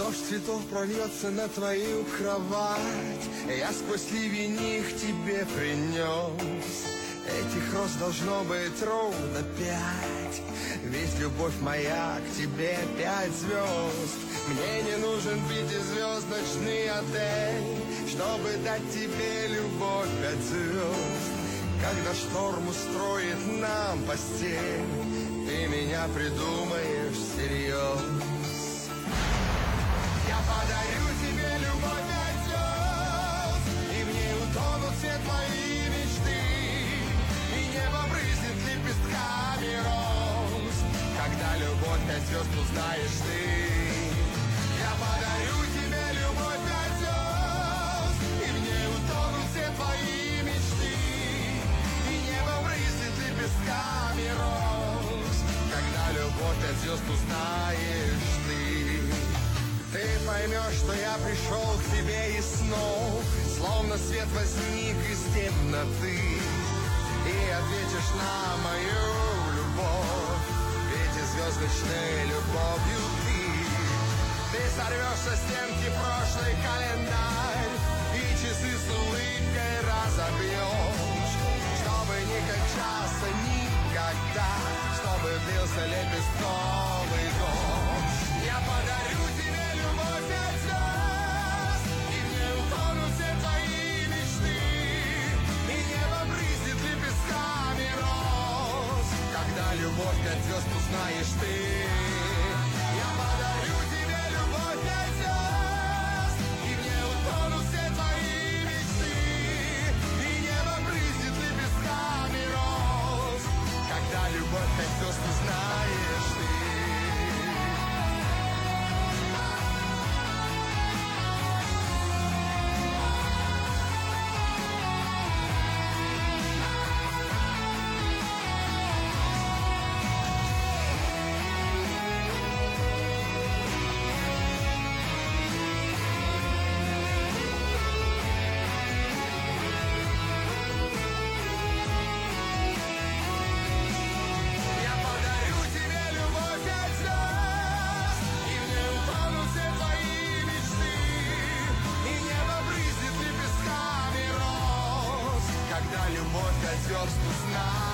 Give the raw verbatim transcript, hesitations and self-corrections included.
Дождь цветов прольется на твою кровать, я сквозь ливень их тебе принес. Этих роз должно быть ровно пять, ведь любовь моя к тебе пять звезд. Мне не нужен пятизвездочный отель, чтобы дать тебе любовь пять звезд. Когда шторм устроит нам постель, ты меня придумаешь всерьез. Я подарю тебе любовь пять звезд, и в ней утонут все твои мечты, и небо брызнет лепестками роз, когда любовь пять звезд узнаешь ты. Я подарю тебе любовь пять звезд, и в ней утонут все твои мечты, и небо брызнет лепестками роз, когда любовь пять звезд узнаешь ты. Ты поймешь, что я пришел к тебе из снов, словно свет возник из темноты, и ответишь на мою любовь пятизвездочной любовью ты. Ты сорвешь со стенки прошлый календарь и часы с улыбкой разобьешь, чтобы ни как часа, никогда, чтобы бился лепестковый дождь. Я подарю тебе любовь пять звезд, и в ней утонут все твои мечты, и небо брызнет лепестками роз, когда любовь пять звезд узнаешь ты. Я подарю тебе любовь пять звезд, и в ней утонут все твои мечты, и небо брызнет лепестками роз, когда любовь пять звезд узнаешь ты. Звезд узнаешь.